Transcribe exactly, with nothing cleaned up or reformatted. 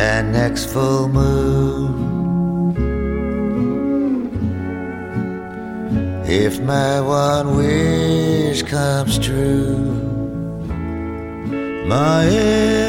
and next full moon. If my one wish comes true, my